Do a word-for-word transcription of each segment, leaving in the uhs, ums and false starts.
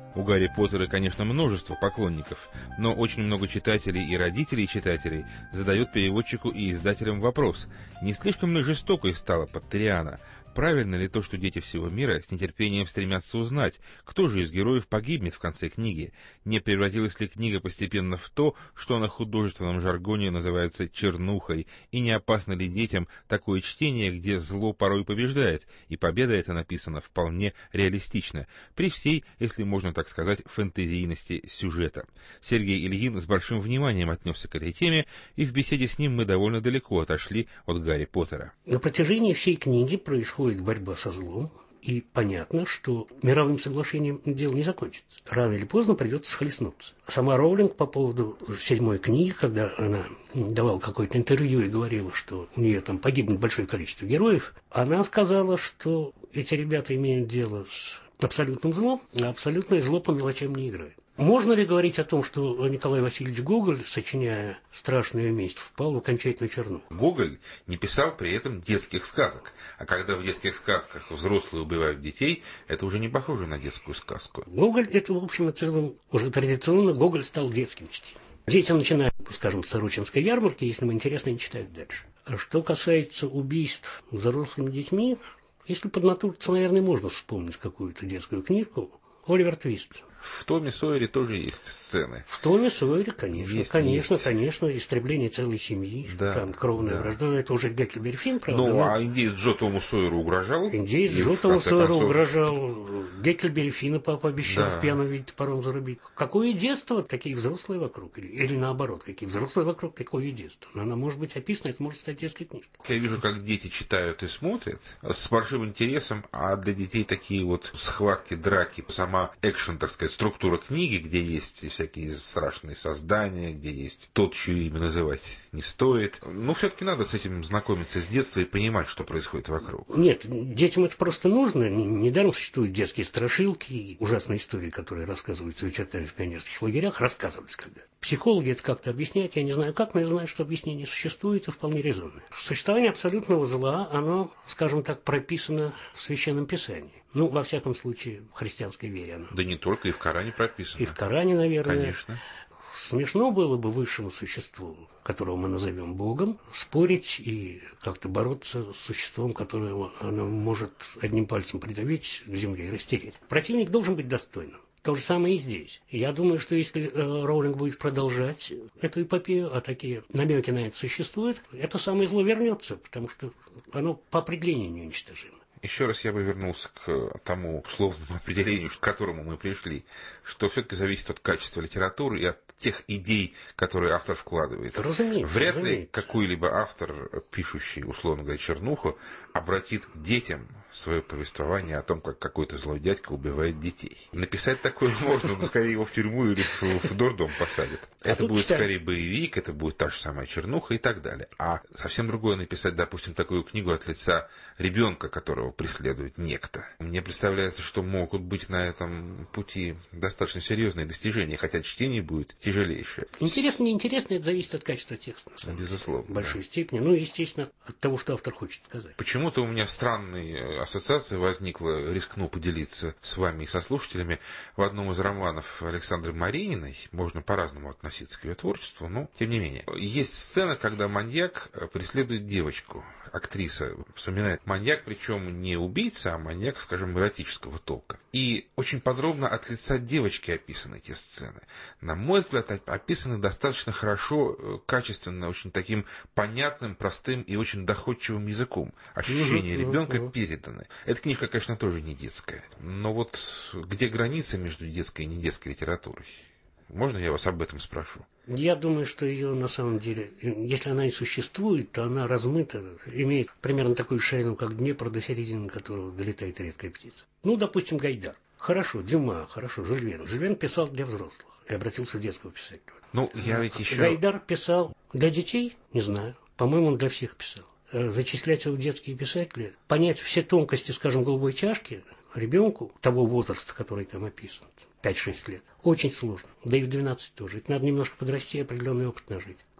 У Гарри Поттера, конечно, множество поклонников, но очень много читателей и родителей читателей задают переводчику и издателям вопрос, не слишком ли жестокой стала Поттериана? Правильно ли то, что дети всего мира с нетерпением стремятся узнать, кто же из героев погибнет в конце книги? Не превратилась ли книга постепенно в то, что на художественном жаргоне называется чернухой, и не опасно ли детям такое чтение, где зло порой побеждает, и победа эта написана вполне реалистично, при всей, если можно так сказать, фэнтезийности сюжета? Сергей Ильин с большим вниманием отнесся к этой теме, и в беседе с ним мы довольно далеко отошли от Гарри Поттера. На протяжении всей книги происходит борьба со злом, и понятно, что мировым соглашением дело не закончится. Рано или поздно придется схлестнуться. Сама Роулинг по поводу седьмой книги, когда она давала какое-то интервью и говорила, что у нее там погибнет большое количество героев, она сказала, что эти ребята имеют дело с абсолютным злом, а абсолютное зло по мелочам не играет. Можно ли говорить о том, что Николай Васильевич Гоголь, сочиняя «Страшную месть», впал в окончательную черну? Гоголь не писал при этом детских сказок. А когда в детских сказках взрослые убивают детей, это уже не похоже на детскую сказку. Гоголь, это, в общем и целом, уже традиционно Гоголь стал детским чтением. Дети начинают, скажем, с Сорочинской ярмарки, если им интересно, они читают дальше. А что касается убийств взрослыми детьми, если поднатужиться, наверное, можно вспомнить какую-то детскую книжку. «Оливер Твист». В Томе Сойере тоже есть сцены. В Томе Сойере, конечно, есть, конечно, есть. конечно, истребление целой семьи, да, там кровная да. вражда, это уже Гекльберри Финн, правда? Ну, но... а индеец Джо Тому Сойеру угрожал? Индеец Джо Тому Сойеру концов... угрожал, Гекльберри Финна папа обещал да. в пьяном виде топором зарубить. Какое детство, такие взрослые вокруг, или, или наоборот, какие взрослые вокруг, такое детство. Но она может быть описана, это может стать детской книжкой. Я вижу, как дети читают и смотрят с большим интересом, а для детей такие вот схватки, драки, сама экшен, так сказать, структура книги, где есть всякие страшные создания, где есть тот, чье имя называть не стоит. Но все-таки надо с этим знакомиться с детства и понимать, что происходит вокруг. Нет, детям это просто нужно. Недаром существуют детские страшилки и ужасные истории, которые рассказываются и читают в пионерских лагерях, рассказывались когда. Психологи это как-то объясняют, я не знаю как, но я знаю, что объяснение существует и вполне резонное. Существование абсолютного зла, оно, скажем так, прописано в Священном Писании. Ну, во всяком случае, в христианской вере оно. Да не только, и в Коране прописано. И в Коране, наверное. Конечно. Смешно было бы высшему существу, которого мы назовем Богом, спорить и как-то бороться с существом, которое оно может одним пальцем придавить к земле и растереть. Противник должен быть достойным. То же самое и здесь. Я думаю, что если э, Роулинг будет продолжать эту эпопею, а такие намеки на это существуют, это самое зло вернется, потому что оно по определению неуничтожимо. Еще раз я бы вернулся к тому условному определению, к которому мы пришли, что все-таки зависит от качества литературы и от тех идей, которые автор вкладывает. Разумеется, Вряд разумеется. ли какой-либо автор, пишущий, условно говоря, чернуху, обратит к детям свое повествование о том, как какой-то злой дядька убивает детей. Написать такое можно, но скорее его в тюрьму или в, в дурдом посадят. А это будет читаем. Скорее боевик, это будет та же самая чернуха и так далее. А совсем другое написать, допустим, такую книгу от лица ребенка, которого преследует некто. Мне представляется, что могут быть на этом пути достаточно серьезные достижения, хотя чтение будет тяжелейшее. Интересно, неинтересно, это зависит от качества текста. Безусловно. В большой да. степени. Ну, естественно, от того, что автор хочет сказать. Почему-то у меня странные ассоциации возникла, рискну поделиться с вами и со слушателями. В одном из романов Александры Марининой, можно по-разному относиться к ее творчеству, но тем не менее, есть сцена, когда маньяк преследует девочку. Актриса вспоминает маньяк, причем не убийца, а маньяк, скажем, эротического толка. И очень подробно от лица девочки описаны эти сцены. На мой взгляд, описаны достаточно хорошо, качественно, очень таким понятным, простым и очень доходчивым языком. Ощущения ребенка переданы. Эта книжка, конечно, тоже не детская. Но вот где граница между детской и недетской литературой? Можно я вас об этом спрошу? Я думаю, что ее на самом деле, если она и существует, то она размыта, имеет примерно такую ширину, как Днепр, до середины которого долетает редкая птица. Ну, допустим, Гайдар. Хорошо, Дюма, хорошо, Жюль Верн. Жюль Верн писал для взрослых и обратился к детскому писателю. Ну, я ведь еще... Гайдар писал для детей? Не знаю. По-моему, он для всех писал. Зачислять его в детские писатели, понять все тонкости, скажем, голубой чашки ребенку того возраста, который там описан, пять-шесть лет, очень сложно. Да и в двенадцать тоже. Это надо немножко подрасти и определенный опыт нажить.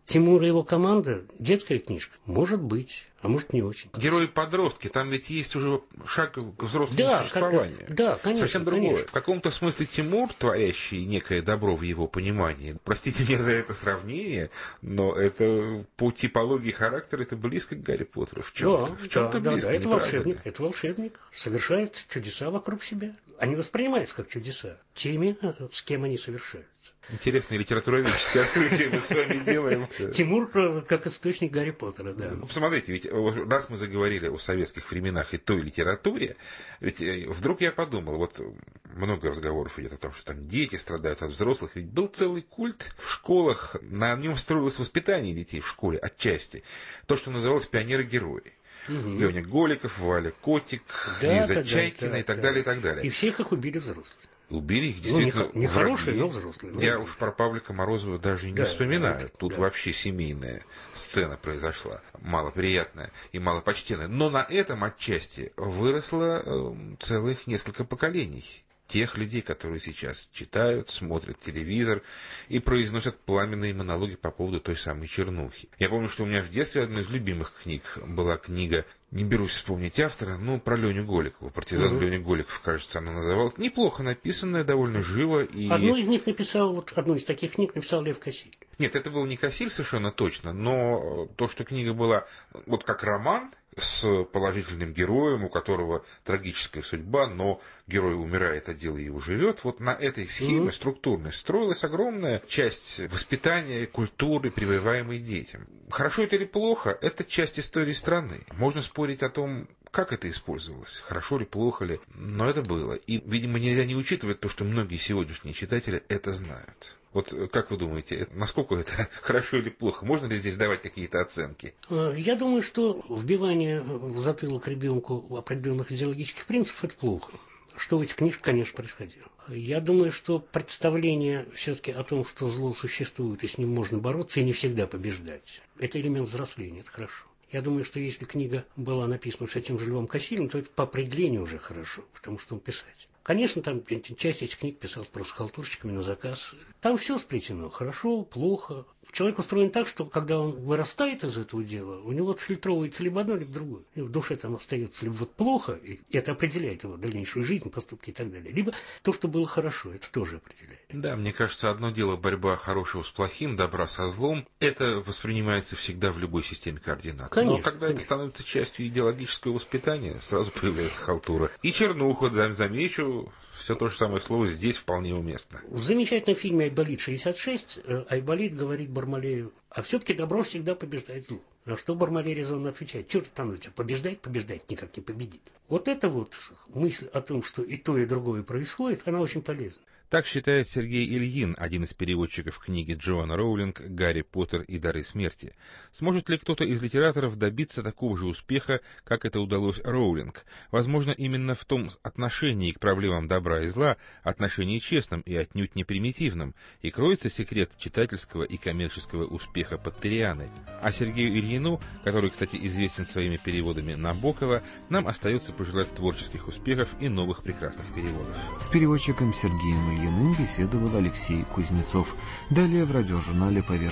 Тимур и его команда, детская книжка, может быть, а может не очень. Герои-подростки, там ведь есть уже шаг к взрослому да, существованию. Как, да, конечно. Совсем другое. Конечно. В каком-то смысле Тимур, творящий некое добро в его понимании, простите меня за это сравнение, но это по типологии характера это близко к Гарри Поттеру. В чем-то, да, в чем-то да, близко, да, это правда? волшебник, это волшебник, совершает чудеса вокруг себя. Они воспринимаются как чудеса теми, с кем они совершаются. Интересное литературоведческое открытие мы с вами делаем. Тимур как источник Гарри Поттера, да. Ну, посмотрите, ведь раз мы заговорили о советских временах и той литературе, ведь вдруг я подумал, вот много разговоров идет о том, что там дети страдают от взрослых, ведь был целый культ в школах, на нем строилось воспитание детей в школе отчасти, то, что называлось пионеры-герои. Угу. Леня Голиков, Валя Котик, да, Лиза да, Чайкина да, и так да. далее, и так далее. И всех их убили взрослые. Убили их действительно ну, не, не хорошие, но взрослые. Я ну, уж про Павлика Морозова даже и не да, вспоминаю. да, Тут да. вообще семейная сцена произошла, малоприятная и малопочтенная. Но на этом отчасти выросло э, целых несколько поколений тех людей, которые сейчас читают, смотрят телевизор и произносят пламенные монологи по поводу той самой чернухи. Я помню, что у меня в детстве одной из любимых книг была книга, не берусь вспомнить автора, но про Леню Голикова. «Партизан угу. Леня Голиков», кажется, она называлась. Неплохо написанная, довольно живо. И... Одну из них написал, вот одну из таких книг написал Лев Кассиль. Нет, это был не Кассиль совершенно точно, но то, что книга была вот как роман, с положительным героем, у которого трагическая судьба, но герой умирает, а дело его живет. Вот на этой схеме mm-hmm. структурной строилась огромная часть воспитания, культуры, прививаемой детям. Хорошо это или плохо, это часть истории страны. Можно спорить о том, как это использовалось, хорошо ли, плохо ли, но это было. И, видимо, нельзя не учитывать то, что многие сегодняшние читатели это знают. Вот как вы думаете, насколько это хорошо или плохо? Можно ли здесь давать какие-то оценки? Я думаю, что вбивание в затылок ребенку определенных идеологических принципов – это плохо. Что в этих книжках, конечно, происходило. Я думаю, что представление все-таки о том, что зло существует и с ним можно бороться и не всегда побеждать, это элемент взросления, это хорошо. Я думаю, что если книга была написана с этим же Львом Кассилем, то это по определению уже хорошо, потому что он писатель. Конечно, там часть этих книг писалась просто халтурщиками на заказ. Там все сплетено. Хорошо, плохо. Человек устроен так, что когда он вырастает из этого дела, у него отфильтровывается либо одно, либо другое. И в душе там остается либо вот плохо, и это определяет его дальнейшую жизнь, поступки и так далее. Либо то, что было хорошо, это тоже определяет. Да, мне кажется, одно дело борьба хорошего с плохим, добра со злом. Это воспринимается всегда в любой системе координат. Конечно, Но когда конечно. это становится частью идеологического воспитания, сразу появляется халтура. И чернуха, да, замечу, все то же самое слово здесь вполне уместно. В замечательном фильме «Айболит шестьдесят шесть» Айболит говорит Бармалею, а все-таки добро всегда побеждает зло. На что Бармалей резонно отвечает, черт там тебя побеждать, побеждать никак не победит. Вот эта вот мысль о том, что и то, и другое происходит, она очень полезна. Так считает Сергей Ильин, один из переводчиков книги Джоан Роулинг «Гарри Поттер и дары смерти». Сможет ли кто-то из литераторов добиться такого же успеха, как это удалось Роулинг? Возможно, именно в том отношении к проблемам добра и зла, отношении честном и отнюдь не примитивном, и кроется секрет читательского и коммерческого успеха Поттерианы. А Сергею Ильину, который, кстати, известен своими переводами Набокова, нам остается пожелать творческих успехов и новых прекрасных переводов. С переводчиком Сергеем Ильиным беседовал Алексей Кузнецов. Далее в радиожурнале «Поверхность».